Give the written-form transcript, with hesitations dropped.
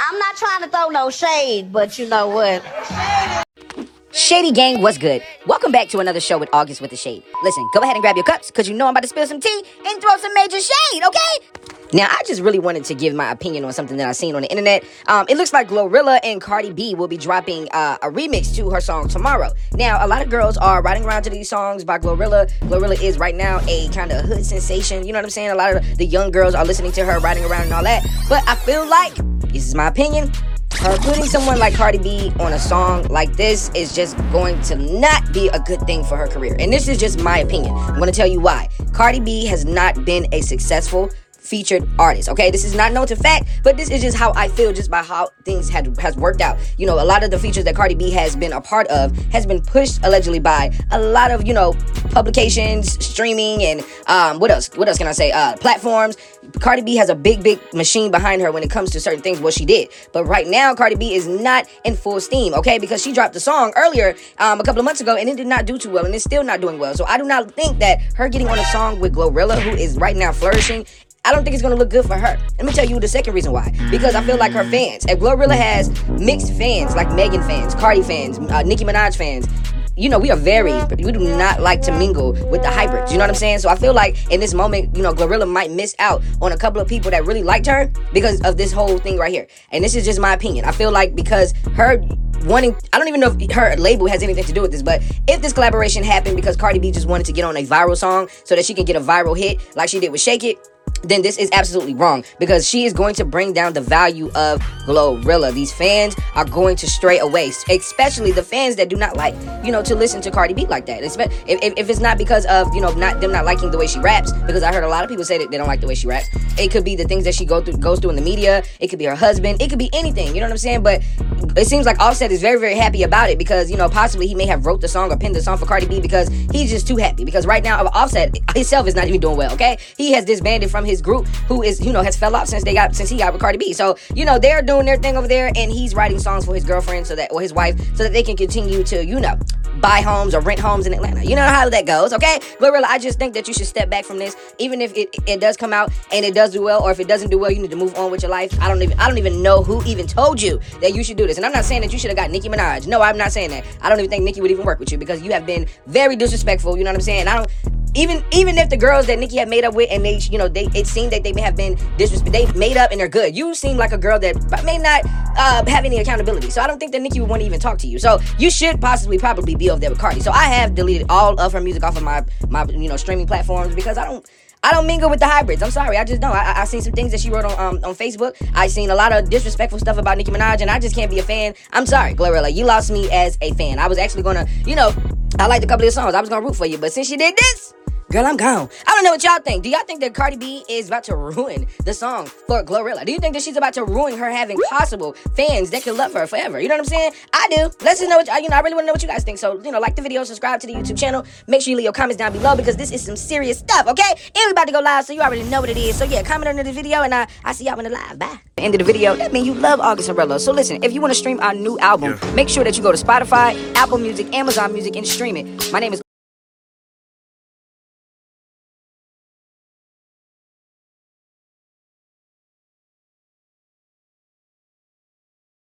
I'm not trying to throw no shade, but you know what? Shady gang, what's good? Welcome back to another show with August with the Shade. Listen, go ahead and grab your cups, because you know I'm about to spill some tea and throw some major shade, okay? Now, I just really wanted to give my opinion on something that I seen on the internet. It looks like Glorilla and Cardi B will be dropping a remix to her song tomorrow. Now, a lot of girls are riding around to these songs by Glorilla. Glorilla is right now a kind of hood sensation, you know what I'm saying? A lot of the young girls are listening to her, riding around and all that. But I feel like, this is my opinion, her putting someone like Cardi B on a song like this is just going to not be a good thing for her career. And this is just my opinion. I'm going to tell you why. Cardi B has not been a successful featured artist, okay? This is not known to fact, but this is just how I feel just by how things has worked out. You know, a lot of the features that Cardi B has been a part of has been pushed allegedly by a lot of, you know, publications, streaming, and what else can I say? Platforms. Cardi B has a big machine behind her when it comes to certain things, what she did. But right now, Cardi B is not in full steam, okay? Because she dropped a song earlier, a couple of months ago, and it did not do too well, and it's still not doing well. So I do not think that her getting on a song with Glorilla, who is right now flourishing, I don't think it's gonna look good for her. Let me tell you the second reason why. Because I feel like her fans, if Glorilla has mixed fans, like Megan fans, Cardi fans, Nicki Minaj fans, you know, we do not like to mingle with the hybrids, you know what I'm saying? So I feel like in this moment, you know, Glorilla might miss out on a couple of people that really liked her because of this whole thing right here. And this is just my opinion. I feel like because her wanting, I don't even know if her label has anything to do with this, but if this collaboration happened because Cardi B just wanted to get on a viral song so that she can get a viral hit like she did with Shake It, then this is absolutely wrong because she is going to bring down the value of Glorilla. These fans are going to stray away, especially the fans that do not like, you know, to listen to Cardi B like that. If it's not because of, you know, not liking the way she raps, because I heard a lot of people say that they don't like the way she raps. It could be the things that she goes through in the media. It could be her husband. It could be anything. You know what I'm saying? But it seems like Offset is very, very happy about it because, you know, possibly he may have wrote the song or penned the song for Cardi B because he's just too happy. Because right now, Offset himself is not even doing well, okay? He has disbanded from his group, who is, you know, has fell off since he got with Cardi B. So, you know, they're doing their thing over there, and he's writing songs for his girlfriend or his wife so that they can continue to, you know, buy homes or rent homes in Atlanta. You know how that goes, okay? Glorilla, I just think that you should step back from this, even if it does come out and it does do well, or if it doesn't do well, you need to move on with your life. I don't even know who even told you that you should do this. And I'm not saying that you should have got Nicki Minaj. No, I'm not saying that. I don't even think Nicki would even work with you because you have been very disrespectful. You know what I'm saying? Even if the girls that Nicki had made up with and they, you know, it seemed that they may have been disrespectful, they made up and they're good. You seem like a girl that may not have any accountability. So I don't think that Nicki would want to even talk to you. So you should probably be over there with Cardi. So I have deleted all of her music off of my you know, streaming platforms because I don't mingle with the hybrids. I'm sorry, I just don't. I seen some things that she wrote on Facebook. I seen a lot of disrespectful stuff about Nicki Minaj, and I just can't be a fan. I'm sorry, Glorilla, you lost me as a fan. I was actually gonna, you know, I liked a couple of your songs. I was gonna root for you, but since you did this, girl, I'm gone. I don't know what y'all think. Do y'all think that Cardi B is about to ruin the song for Glorilla? Do you think that she's about to ruin her having possible fans that can love her forever? You know what I'm saying? I do. Let's just know what, you know, I really want to know what you guys think. So, you know, like the video, subscribe to the YouTube channel. Make sure you leave your comments down below because this is some serious stuff, okay? And we about to go live, so you already know what it is. So yeah, comment under the video, and I see y'all in the live. Bye. The end of the video, that means you love August Umbrella. So listen, if you want to stream our new album, make sure that you go to Spotify, Apple Music, Amazon Music, and stream it. My name is